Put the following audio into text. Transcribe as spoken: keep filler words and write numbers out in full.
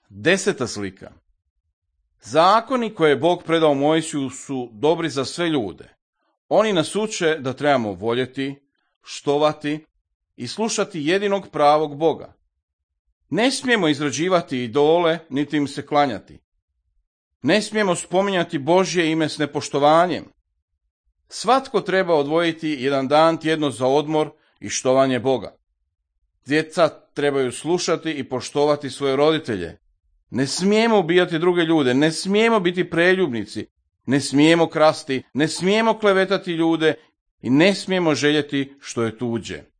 Deseta slika. Zakoni koje je Bog predao Mojsiju su dobri za sve ljude. Oni nas uče da trebamo voljeti, štovati i slušati jedinog pravog Boga. Ne smijemo izrađivati idole, niti im se klanjati. Ne smijemo spominjati Božje ime s nepoštovanjem. Svatko treba odvojiti jedan dan tjedno za odmor i štovanje Boga. Djeca trebaju slušati i poštovati svoje roditelje. Ne smijemo ubijati druge ljude, ne smijemo biti preljubnici, ne smijemo krasti, ne smijemo klevetati ljude i ne smijemo željeti što je tuđe.